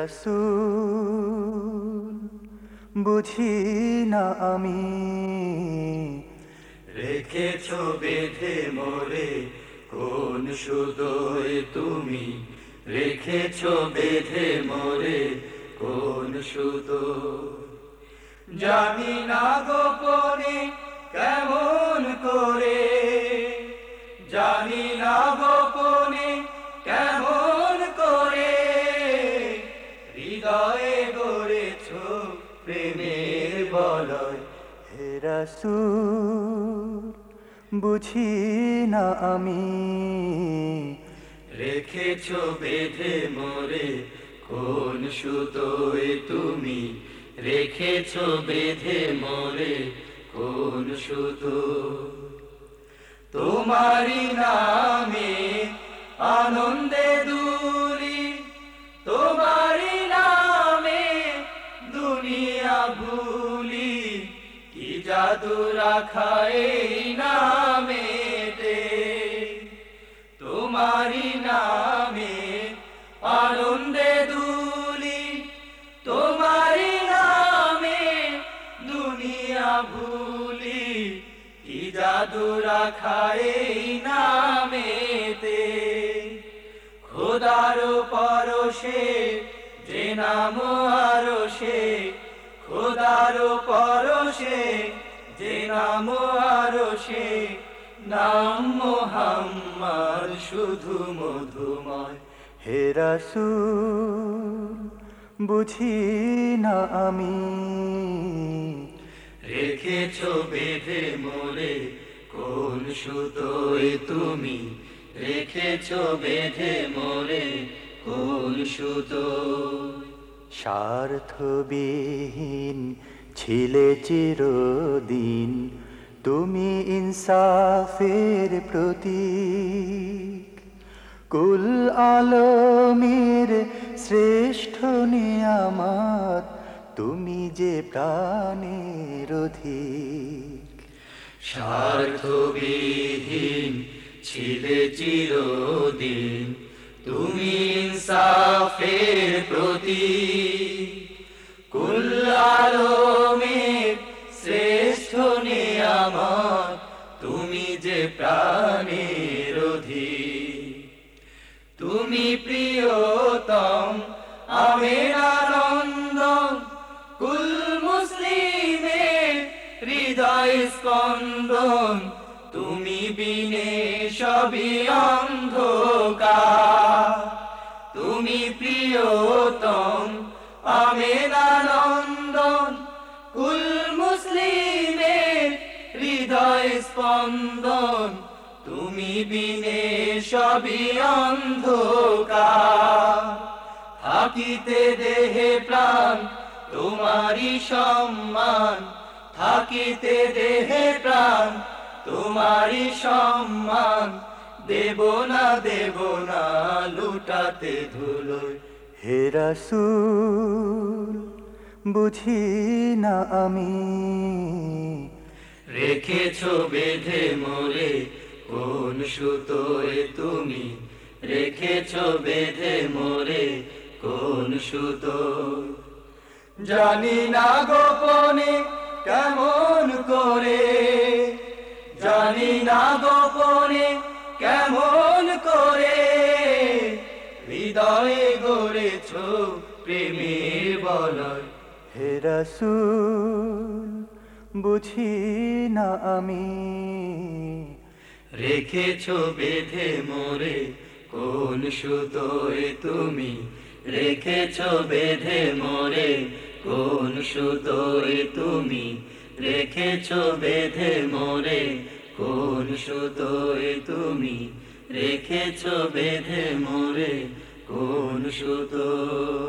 রাসূল বুঝি না আমি, রেখেছো বেঁধে মোরে কোন সুতোয় তুমি, রেখেছো বেঁধে মোরে কোন সুতো। জানি না গোপনে কেমন করে, জানি না গোপনে কেমন করে, হৃদয়ে গড়েছো প্রেমের বলয়। হে রাসূল বুঝি না আমি, রেখেছো বেঁধে মোরে কোন সুতোয় তুমি, রেখেছো বেঁধে মোরে কোন সুতো। তোমারি নামে আনন্দে দুলি, তোমারি নামে দুনিয়া ভুলি, কি জাদু রাখা এই নামেতে। তোমারি নামে আনন্দে দুলি, তোমারি নামে দুনিয়া ভুলি, কি জাদু রাখা এই নামেতে। খোদার পরশে যে নাম আরশে, খোদার পরশে যে নাম আরশে, নাম মুহাম্মদ শুধু মধুময়। হে রাসূল বুঝি না আমি, রেখেছো বেঁধে মোরে কোন সুতোয় তুমি, রেখেছো বেঁধে মোরে কোন সুতো। স্বার্থবিহীন ছিলে চিরদিন তুমি ইনসাফের প্রতীক, কুল আলমের শ্রেষ্ঠ নিয়ামত তুমি যে প্রাণের অধিক। স্বার্থবিহীন ছিলে চিরদিন তুমি ইনসাফের প্রতীক, কুল আলমের শ্রেষ্ঠ নিয়ামত তুমি যে প্রাণের অধিক। তুমি প্রিয়তম আমেরানন্দন, কুল মুসলিমের হৃদয় স্পন্দন, তুমি বিনে সবই অন্ধকার। তুমি প্রিয়তম আমেরানন্দন, কুল মুসলিমের হৃদয় স্পন্দন, তুমি বিনে সবই অন্ধকার। থাকিতে দেহে প্রাণ তোমারি সম্মান, থাকিতে দেহে প্রাণ তোমারি সম্মান, দেব না লুটাতে ধুলোয়। হে রাসূল বুঝি না আমি, রেখেছো বেঁধে মোরে কোন সুতোয় তুমি, রেখেছো বেঁধে মোরে কোন সুতো। জানি না গোপনে কেমন করে, জানি না গোপনে কেমন করে, হৃদয়ে গড়েছো প্রেমের বলয়। হে রাসূল বুঝি না আমি, রেখেছো বেঁধে মোরে কোন সুতোয় তুমি, রেখেছো বেঁধে মোরে কোন সুতোয় তুমি, রেখেছো বেঁধে মোরে কোন সুতোয় তুমি, রেখেছো বেঁধে মোরে কোন সুতো।